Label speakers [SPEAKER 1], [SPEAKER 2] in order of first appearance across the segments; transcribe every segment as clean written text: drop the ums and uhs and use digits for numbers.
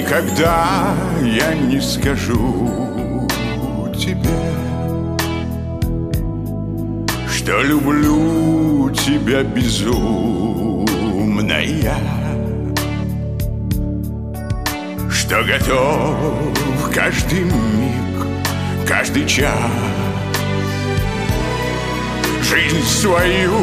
[SPEAKER 1] никогда я не скажу тебе, что люблю тебя безумно я, что готов каждый миг, каждый час жизнь свою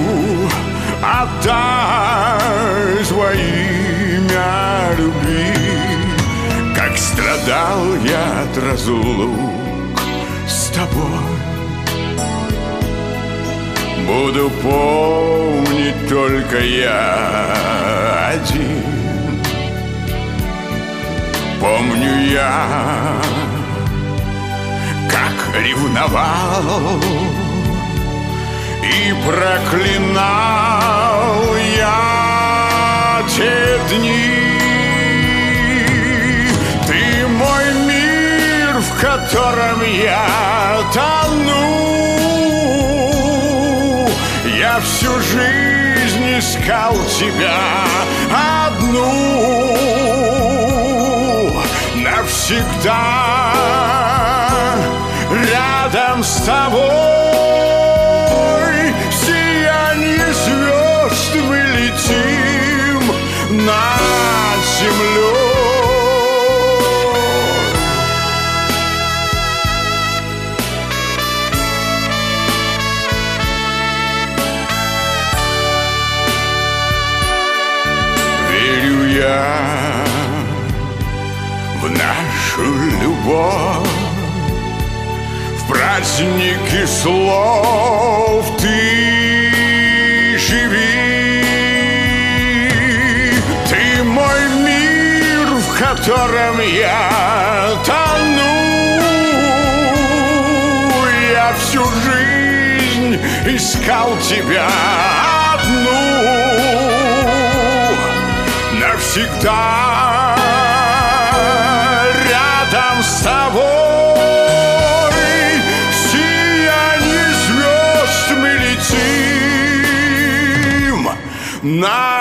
[SPEAKER 1] отдай во имя любви. Как страдал я от разлук с тобой, буду помнить только я один. Помню я, как ревновал и проклинал я те дни. Ты мой мир, в котором я тону. Я всю жизнь искал тебя одну. Навсегда рядом с тобой, в сиянии звезд мы летим над землей. Верю я в нашу любовь, в празднике слов ты живи. Ты мой мир, в котором я тону. Я всю жизнь искал тебя одну. Навсегда рядом с тобой, в сиянии звезд мы летим на